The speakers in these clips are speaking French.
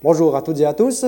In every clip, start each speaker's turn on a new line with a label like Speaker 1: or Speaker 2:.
Speaker 1: Bonjour à toutes et à tous.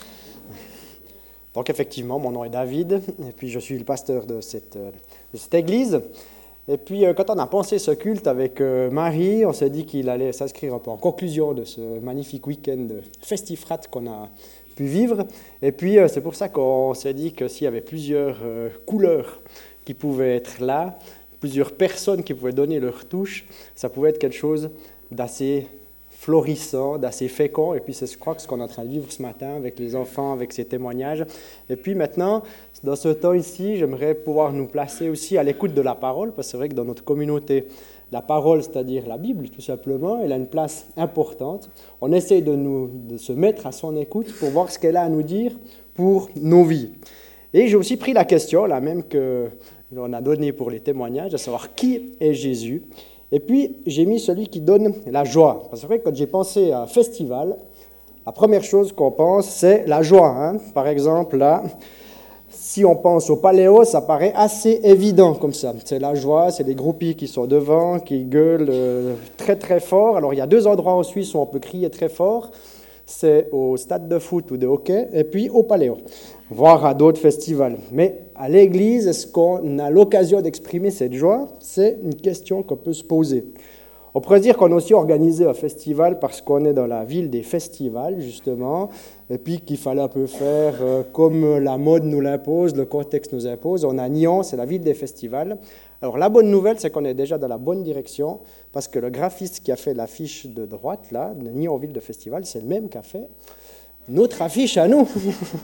Speaker 1: Donc effectivement, mon nom est David, et puis je suis le pasteur de cette église. Et puis quand on a pensé ce culte avec Marie, on s'est dit qu'il allait s'inscrire un peu en conclusion de ce magnifique week-end festifrat qu'on a pu vivre. Et puis c'est pour ça qu'on s'est dit que s'il y avait plusieurs couleurs qui pouvaient être là, plusieurs personnes qui pouvaient donner leur touche, ça pouvait être quelque chose d'assez florissant, d'assez fécond, et puis c'est, je crois, que ce qu'on est en train de vivre ce matin avec les enfants, avec ces témoignages. Et puis maintenant, dans ce temps ici, j'aimerais pouvoir nous placer aussi à l'écoute de la parole, parce que c'est vrai que dans notre communauté, la parole, c'est-à-dire la Bible, tout simplement, elle a une place importante. On essaye de se mettre à son écoute pour voir ce qu'elle a à nous dire pour nos vies. Et j'ai aussi pris la question, la même qu'on a donnée pour les témoignages, de savoir qui est Jésus. Et puis, j'ai mis celui qui donne la joie. Parce que c'est vrai que quand j'ai pensé à un festival, la première chose qu'on pense, c'est la joie. Hein. Par exemple, là, si on pense au Paléo, ça paraît assez évident comme ça. C'est la joie, c'est les groupies qui sont devant, qui gueulent très très fort. Alors, il y a deux endroits en Suisse où on peut crier très fort. C'est au stade de foot ou de hockey, et puis au Paléo, voire à d'autres festivals. Mais à l'église, est-ce qu'on a l'occasion d'exprimer cette joie? C'est une question qu'on peut se poser. On pourrait dire qu'on a aussi organisé un festival parce qu'on est dans la ville des festivals, justement, et puis qu'il fallait un peu faire comme la mode nous l'impose, le contexte nous impose. On a Nyon, c'est la ville des festivals. Alors la bonne nouvelle, c'est qu'on est déjà dans la bonne direction, parce que le graphiste qui a fait l'affiche de droite, là, de Nyon Ville de Festival, c'est le même qui a fait notre affiche à nous.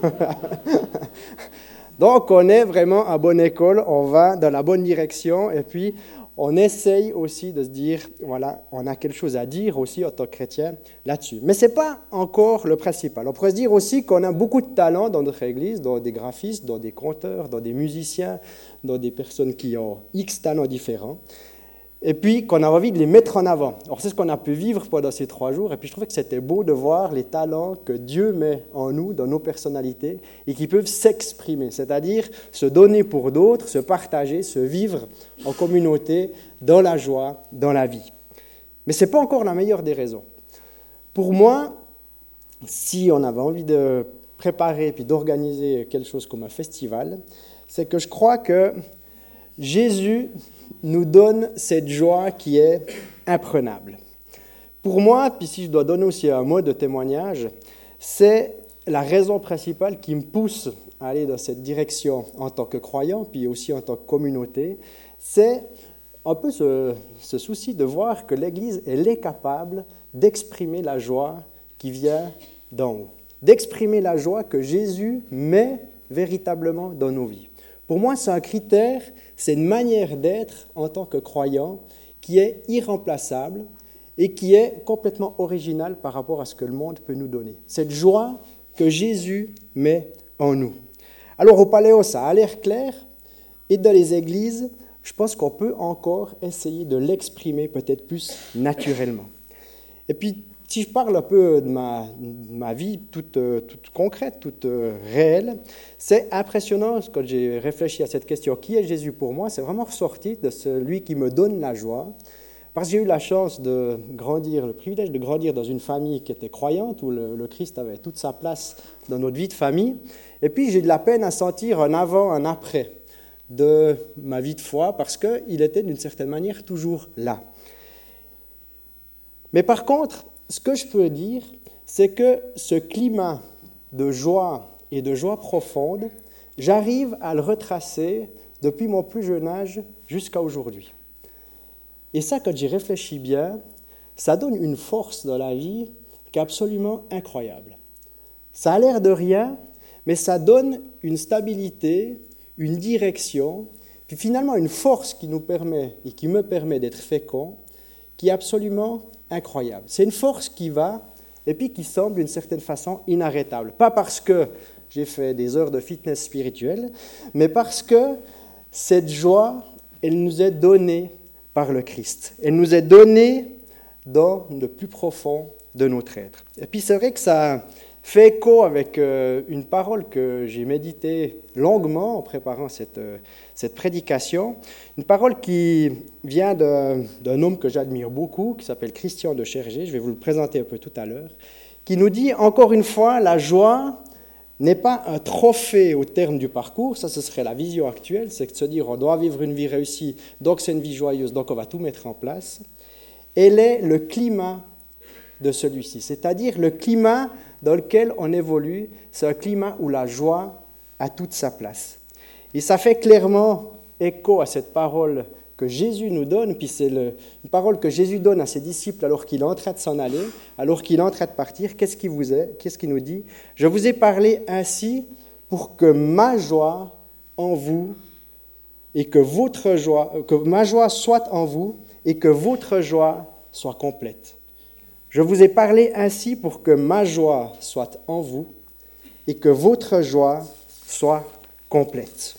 Speaker 1: Donc on est vraiment à bonne école, on va dans la bonne direction, et puis on essaye aussi de se dire, voilà, on a quelque chose à dire aussi en tant que chrétien là-dessus. Mais ce n'est pas encore le principal. On pourrait se dire aussi qu'on a beaucoup de talents dans notre église, dans des graphistes, dans des conteurs, dans des musiciens, dans des personnes qui ont X talents différents, et puis qu'on a envie de les mettre en avant. Alors c'est ce qu'on a pu vivre pendant ces 3 jours, et puis je trouvais que c'était beau de voir les talents que Dieu met en nous, dans nos personnalités, et qui peuvent s'exprimer, c'est-à-dire se donner pour d'autres, se partager, se vivre en communauté, dans la joie, dans la vie. Mais ce n'est pas encore la meilleure des raisons. Pour moi, si on avait envie de préparer puis d'organiser quelque chose comme un festival, c'est que je crois que Jésus nous donne cette joie qui est imprenable. Pour moi, puis si je dois donner aussi un mot de témoignage, c'est la raison principale qui me pousse à aller dans cette direction en tant que croyant, puis aussi en tant que communauté, c'est un peu ce souci de voir que l'Église, elle est capable d'exprimer la joie qui vient d'en haut, d'exprimer la joie que Jésus met véritablement dans nos vies. Pour moi, c'est un critère, c'est une manière d'être en tant que croyant qui est irremplaçable et qui est complètement originale par rapport à ce que le monde peut nous donner. Cette joie que Jésus met en nous. Alors au Paléo, ça a l'air clair, et dans les églises, je pense qu'on peut encore essayer de l'exprimer peut-être plus naturellement. Et puis, si je parle un peu de ma vie toute concrète, toute réelle, c'est impressionnant quand j'ai réfléchi à cette question, qui est Jésus pour moi? C'est vraiment ressorti de celui qui me donne la joie, parce que j'ai eu la chance de grandir, le privilège de grandir dans une famille qui était croyante, où le Christ avait toute sa place dans notre vie de famille, et puis j'ai de la peine à sentir un avant, un après de ma vie de foi, parce qu'il était d'une certaine manière toujours là. Mais par contre, ce que je peux dire, c'est que ce climat de joie et de joie profonde, j'arrive à le retracer depuis mon plus jeune âge jusqu'à aujourd'hui. Et ça, quand j'y réfléchis bien, ça donne une force dans la vie qui est absolument incroyable. Ça a l'air de rien, mais ça donne une stabilité, une direction, puis finalement une force qui nous permet et qui me permet d'être fécond, qui est absolument incroyable. C'est une force qui va et puis qui semble d'une certaine façon inarrêtable. Pas parce que j'ai fait des heures de fitness spirituelle, mais parce que cette joie, elle nous est donnée par le Christ. Elle nous est donnée dans le plus profond de notre être. Et puis c'est vrai que ça fait écho avec une parole que j'ai méditée longuement en préparant cette prédication, une parole qui vient d'un homme que j'admire beaucoup, qui s'appelle Christian de Chergé, je vais vous le présenter un peu tout à l'heure, qui nous dit, encore une fois, la joie n'est pas un trophée au terme du parcours, ça ce serait la vision actuelle, c'est de se dire on doit vivre une vie réussie, donc c'est une vie joyeuse, donc on va tout mettre en place. Elle est le climat de celui-ci, c'est-à-dire le climat dans lequel on évolue, c'est un climat où la joie a toute sa place. Et ça fait clairement écho à cette parole que Jésus nous donne, puis c'est une parole que Jésus donne à ses disciples alors qu'il est en train de s'en aller, alors qu'il est en train de partir. Qu'est-ce qu'il nous dit ? Je vous ai parlé ainsi pour que ma joie en vous et que ma joie soit en vous et que votre joie soit complète. Je vous ai parlé ainsi pour que ma joie soit en vous et que votre joie soit complète.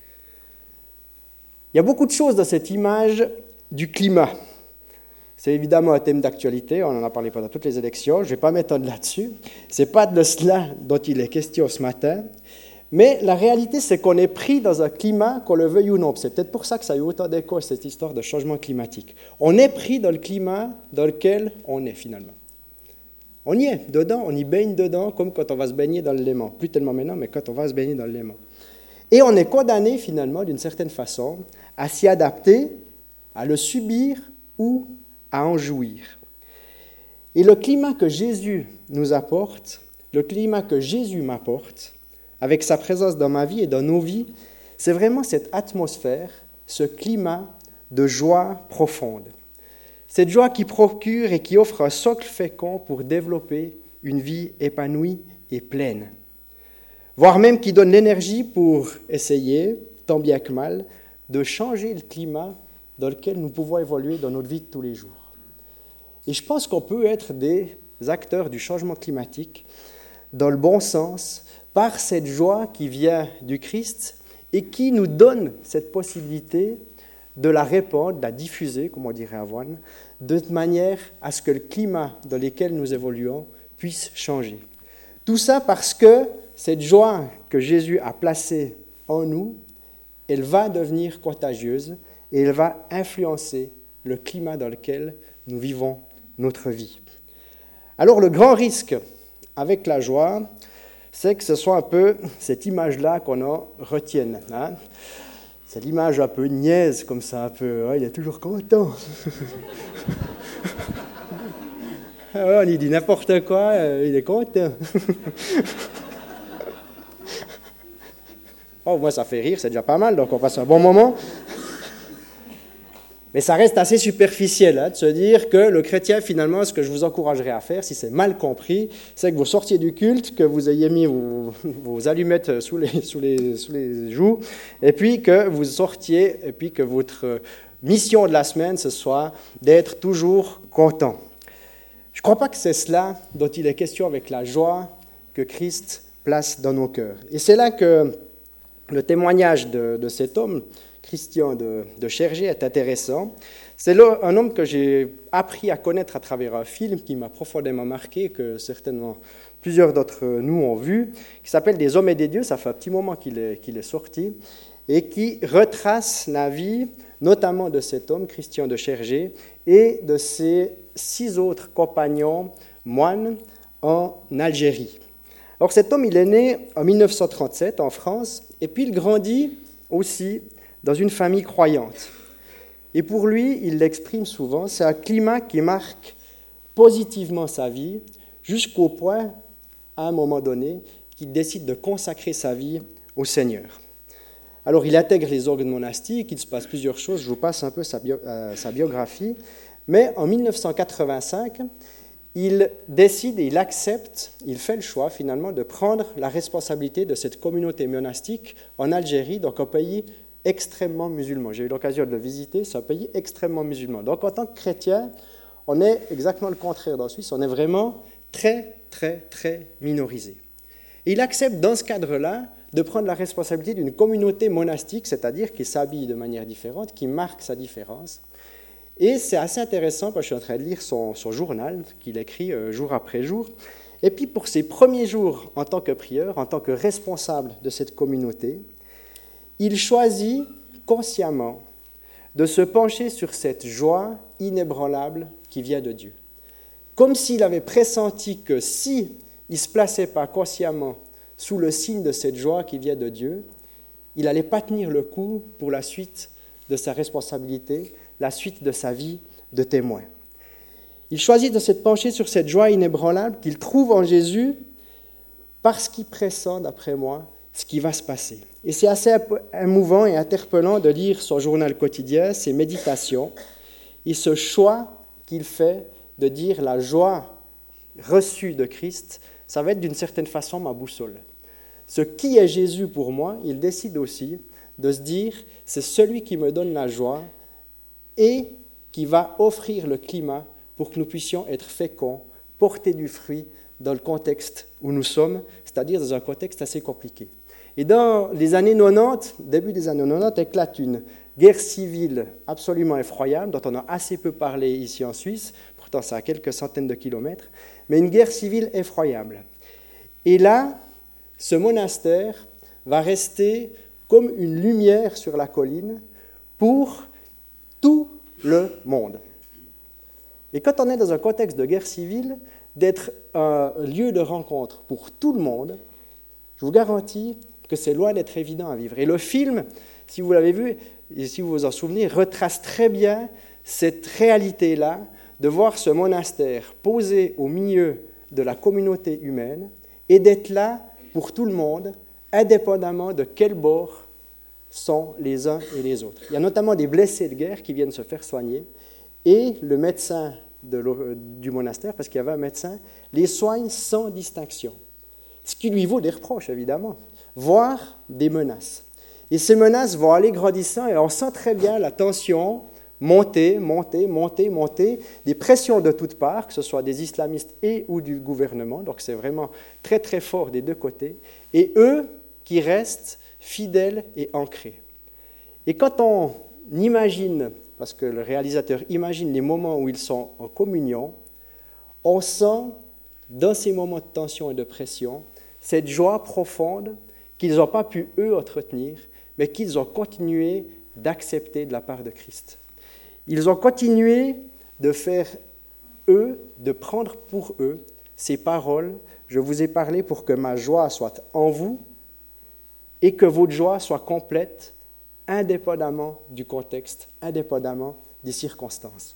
Speaker 1: Il y a beaucoup de choses dans cette image du climat. C'est évidemment un thème d'actualité, on en a parlé pendant toutes les élections, je ne vais pas m'étendre là-dessus. Ce n'est pas de cela dont il est question ce matin, mais la réalité c'est qu'on est pris dans un climat, qu'on le veuille ou non. C'est peut-être pour ça que ça a eu autant d'écho, cette histoire de changement climatique. On est pris dans le climat dans lequel on est finalement. On y est dedans, on y baigne dedans, comme quand on va se baigner dans le Léman. Plus tellement maintenant, mais quand on va se baigner dans le Léman. Et on est condamné finalement, d'une certaine façon, à s'y adapter, à le subir ou à en jouir. Et le climat que Jésus nous apporte, le climat que Jésus m'apporte, avec sa présence dans ma vie et dans nos vies, c'est vraiment cette atmosphère, ce climat de joie profonde. Cette joie qui procure et qui offre un socle fécond pour développer une vie épanouie et pleine. Voire même qui donne l'énergie pour essayer, tant bien que mal, de changer le climat dans lequel nous pouvons évoluer dans notre vie de tous les jours. Et je pense qu'on peut être des acteurs du changement climatique dans le bon sens, par cette joie qui vient du Christ et qui nous donne cette possibilité de la répandre, de la diffuser, comme on dirait à Avoine, de manière à ce que le climat dans lequel nous évoluons puisse changer. Tout ça parce que cette joie que Jésus a placée en nous, elle va devenir contagieuse et elle va influencer le climat dans lequel nous vivons notre vie. Alors le grand risque avec la joie, c'est que ce soit un peu cette image-là qu'on en retienne. Hein? C'est l'image un peu niaise, comme ça, un peu, il est toujours content. On lui dit n'importe quoi, il est content. Oh, moi, ça fait rire, c'est déjà pas mal, donc on passe un bon moment. Mais ça reste assez superficiel, de se dire que le chrétien, finalement, ce que je vous encouragerais à faire, si c'est mal compris, c'est que vous sortiez du culte, que vous ayez mis vos allumettes sous les joues, et puis que vous sortiez, et puis que votre mission de la semaine, ce soit d'être toujours content. Je ne crois pas que c'est cela dont il est question avec la joie que Christ place dans nos cœurs. Et c'est là que le témoignage de cet homme, Christian de Chergé, est intéressant. C'est là un homme que j'ai appris à connaître à travers un film qui m'a profondément marqué, que certainement plusieurs d'entre nous ont vu, qui s'appelle « Des hommes et des dieux ». Ça fait un petit moment qu'il est sorti, et qui retrace la vie, notamment de cet homme, Christian de Chergé, et de ses 6 autres compagnons moines en Algérie. Alors cet homme, il est né en 1937 en France, et puis il grandit aussi dans une famille croyante. Et pour lui, il l'exprime souvent, c'est un climat qui marque positivement sa vie, jusqu'au point, à un moment donné, qu'il décide de consacrer sa vie au Seigneur. Alors il intègre les ordres monastiques, il se passe plusieurs choses, je vous passe un peu sa biographie, mais en 1985, il décide et il accepte, il fait le choix finalement de prendre la responsabilité de cette communauté monastique en Algérie, donc un pays extrêmement musulman. J'ai eu l'occasion de le visiter, c'est un pays extrêmement musulman. Donc en tant que chrétien, on est exactement le contraire dans la Suisse, on est vraiment très, très, très minorisé. Et il accepte dans ce cadre-là de prendre la responsabilité d'une communauté monastique, c'est-à-dire qui s'habille de manière différente, qui marque sa différence. Et c'est assez intéressant, parce que je suis en train de lire son journal qu'il écrit jour après jour. Et puis pour ses premiers jours en tant que prieur, en tant que responsable de cette communauté, il choisit consciemment de se pencher sur cette joie inébranlable qui vient de Dieu. comme s'il avait pressenti que si il ne se plaçait pas consciemment sous le signe de cette joie qui vient de Dieu, il n'allait pas tenir le coup pour la suite de sa responsabilité, la suite de sa vie de témoin. Il choisit de se pencher sur cette joie inébranlable qu'il trouve en Jésus parce qu'il pressent, d'après moi, ce qui va se passer. Et c'est assez émouvant et interpellant de lire son journal quotidien, ses méditations, et ce choix qu'il fait de dire la joie reçue de Christ, ça va être d'une certaine façon ma boussole. Ce qui est Jésus pour moi, il décide aussi de se dire, c'est celui qui me donne la joie et qui va offrir le climat pour que nous puissions être féconds, porter du fruit dans le contexte où nous sommes, c'est-à-dire dans un contexte assez compliqué. Et dans les années 90, début des années 90, éclate une guerre civile absolument effroyable, dont on a assez peu parlé ici en Suisse, pourtant c'est à quelques centaines de kilomètres, mais une guerre civile effroyable. Et là, ce monastère va rester comme une lumière sur la colline pour tout le monde. Et quand on est dans un contexte de guerre civile, d'être un lieu de rencontre pour tout le monde, je vous garantis que c'est loin d'être évident à vivre. Et le film, si vous l'avez vu, et si vous vous en souvenez, retrace très bien cette réalité-là, de voir ce monastère posé au milieu de la communauté humaine et d'être là pour tout le monde, indépendamment de quel bord sont les uns et les autres. Il y a notamment des blessés de guerre qui viennent se faire soigner, et le médecin du monastère, parce qu'il y avait un médecin, les soigne sans distinction. Ce qui lui vaut des reproches, évidemment, voire des menaces. Et ces menaces vont aller grandissant, et on sent très bien la tension monter, des pressions de toutes parts, que ce soit des islamistes et ou du gouvernement, donc c'est vraiment très très fort des deux côtés, et eux qui restent fidèles et ancrés. Et quand on imagine, parce que le réalisateur imagine les moments où ils sont en communion, on sent dans ces moments de tension et de pression cette joie profonde qu'ils n'ont pas pu eux entretenir, mais qu'ils ont continué d'accepter de la part de Christ. Ils ont continué de faire eux, de prendre pour eux ces paroles. Je vous ai parlé pour que ma joie soit en vous et que votre joie soit complète, indépendamment du contexte, indépendamment des circonstances.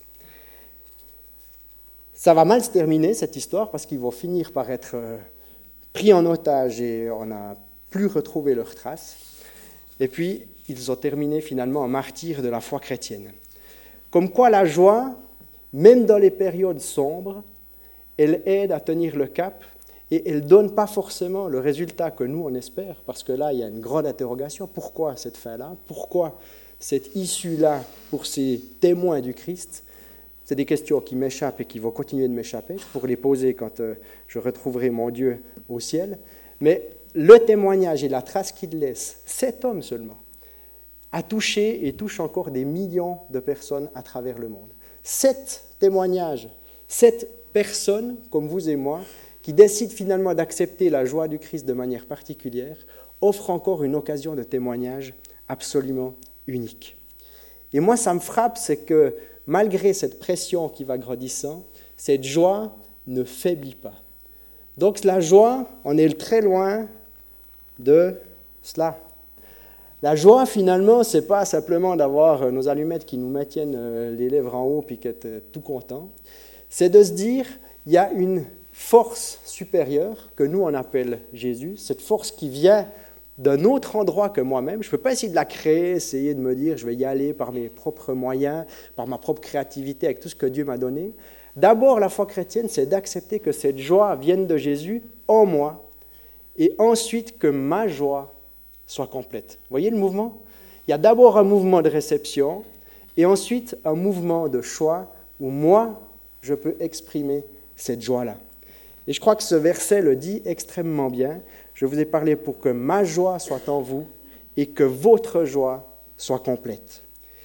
Speaker 1: Ça va mal se terminer, cette histoire, parce qu'ils vont finir par être pris en otage et on n'a plus retrouvé leurs traces. Et puis, ils ont terminé finalement en martyrs de la foi chrétienne. Comme quoi la joie, même dans les périodes sombres, elle aide à tenir le cap et elle ne donne pas forcément le résultat que nous on espère, parce que là il y a une grande interrogation. Pourquoi cette fin-là? Pourquoi cette issue-là pour ces témoins du Christ? C'est des questions qui m'échappent et qui vont continuer de m'échapper. Je pourrai les poser quand je retrouverai mon Dieu au ciel. Mais le témoignage et la trace qu'il laisse, cet homme seulement, a touché et touche encore des millions de personnes à travers le monde. Cet témoignage, cette personne, comme vous et moi, qui décide finalement d'accepter la joie du Christ de manière particulière, offre encore une occasion de témoignage absolument unique. Et moi, ça me frappe, c'est que malgré cette pression qui va grandissant, cette joie ne faiblit pas. Donc la joie, on est très loin de cela. La joie, finalement, ce n'est pas simplement d'avoir nos allumettes qui nous maintiennent les lèvres en haut puis qu'être tout content. C'est de se dire, il y a une force supérieure que nous, on appelle Jésus, cette force qui vient d'un autre endroit que moi-même. Je ne peux pas essayer de la créer, essayer de me dire, je vais y aller par mes propres moyens, par ma propre créativité, avec tout ce que Dieu m'a donné. D'abord, la foi chrétienne, c'est d'accepter que cette joie vienne de Jésus en moi, et ensuite que ma joie soit complète. Vous voyez le mouvement? Il y a d'abord un mouvement de réception et ensuite un mouvement de choix où moi, je peux exprimer cette joie-là. Et je crois que ce verset le dit extrêmement bien. Je vous ai parlé pour que ma joie soit en vous et que votre joie soit complète.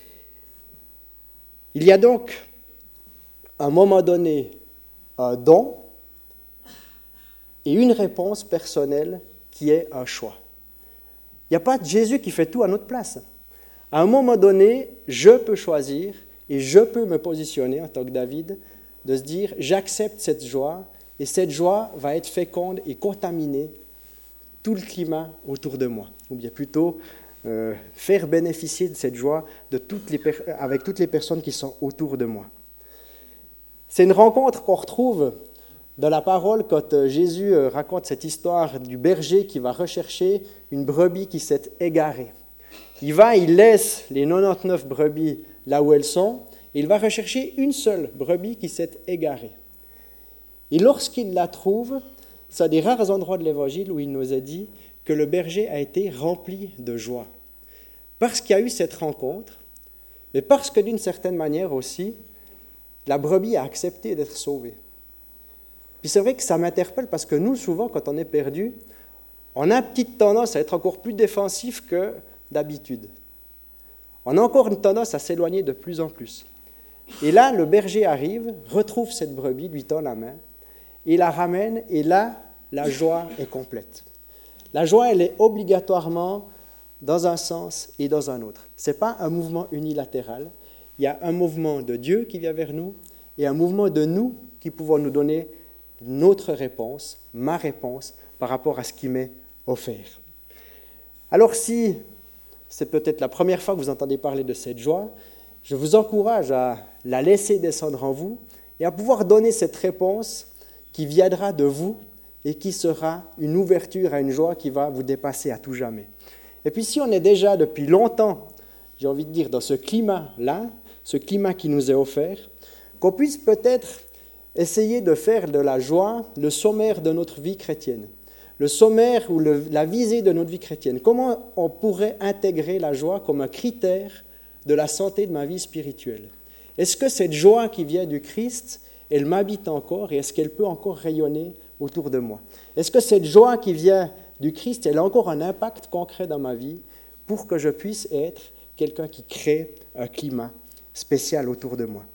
Speaker 1: Il y a donc, à un moment donné, un don et une réponse personnelle qui est un choix. Il n'y a pas de Jésus qui fait tout à notre place. À un moment donné, je peux choisir et je peux me positionner en tant que David de se dire « j'accepte cette joie » et cette joie va être féconde et contaminer tout le climat autour de moi. Ou bien plutôt faire bénéficier de cette joie avec toutes les personnes qui sont autour de moi. C'est une rencontre qu'on retrouve dans la parole quand Jésus raconte cette histoire du berger qui va rechercher une brebis qui s'est égarée. Il laisse les 99 brebis là où elles sont, et il va rechercher une seule brebis qui s'est égarée. Et lorsqu'il la trouve, c'est un des rares endroits de l'Évangile où il nous a dit que le berger a été rempli de joie. Parce qu'il y a eu cette rencontre, mais parce que d'une certaine manière aussi, la brebis a accepté d'être sauvée. Puis c'est vrai que ça m'interpelle parce que nous, souvent, quand on est perdu, on a une petite tendance à être encore plus défensif que d'habitude. On a encore une tendance à s'éloigner de plus en plus. Et là, le berger arrive, retrouve cette brebis, lui tend la main, et la ramène, et là, la joie est complète. La joie, elle est obligatoirement dans un sens et dans un autre. Ce n'est pas un mouvement unilatéral. Il y a un mouvement de Dieu qui vient vers nous et un mouvement de nous qui pouvons nous donner notre réponse, ma réponse, par rapport à ce qui m'est offert. Alors si c'est peut-être la première fois que vous entendez parler de cette joie, je vous encourage à la laisser descendre en vous et à pouvoir donner cette réponse qui viendra de vous et qui sera une ouverture à une joie qui va vous dépasser à tout jamais. Et puis si on est déjà depuis longtemps, j'ai envie de dire, dans ce climat-là, ce climat qui nous est offert, qu'on puisse peut-être essayer de faire de la joie le sommaire de notre vie chrétienne, le sommaire ou la visée de notre vie chrétienne. Comment on pourrait intégrer la joie comme un critère de la santé de ma vie spirituelle? Est-ce que cette joie qui vient du Christ, elle m'habite encore et est-ce qu'elle peut encore rayonner autour de moi? Est-ce que cette joie qui vient du Christ, elle a encore un impact concret dans ma vie pour que je puisse être quelqu'un qui crée un climat spécial autour de moi?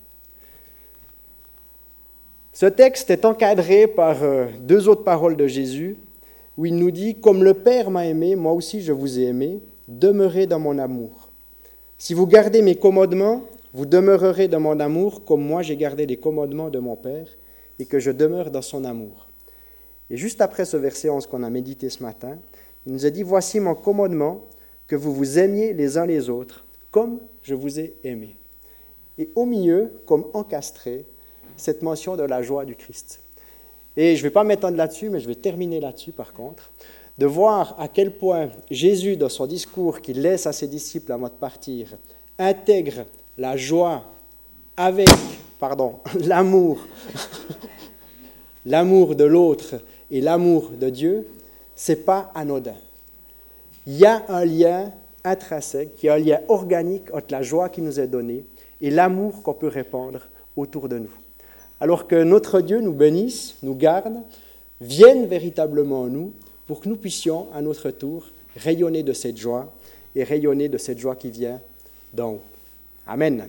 Speaker 1: Ce texte est encadré par deux autres paroles de Jésus où il nous dit « Comme le Père m'a aimé, moi aussi je vous ai aimé, demeurez dans mon amour. Si vous gardez mes commandements, vous demeurerez dans mon amour comme moi j'ai gardé les commandements de mon Père et que je demeure dans son amour. » Et juste après ce verset 11 qu'on a médité ce matin, il nous a dit « Voici mon commandement, que vous vous aimiez les uns les autres, comme je vous ai aimé. » Et au milieu, comme encastré, cette mention de la joie du Christ. Et je ne vais pas m'étendre là-dessus, mais je vais terminer là-dessus par contre, de voir à quel point Jésus, dans son discours qu'il laisse à ses disciples avant de partir, intègre la joie avec, l'amour, l'amour de l'autre et l'amour de Dieu, ce n'est pas anodin. Il y a un lien intrinsèque, il y a un lien organique entre la joie qui nous est donnée et l'amour qu'on peut répandre autour de nous. Alors que notre Dieu nous bénisse, nous garde, vienne véritablement en nous pour que nous puissions, à notre tour, rayonner de cette joie et rayonner de cette joie qui vient d'en haut. Amen.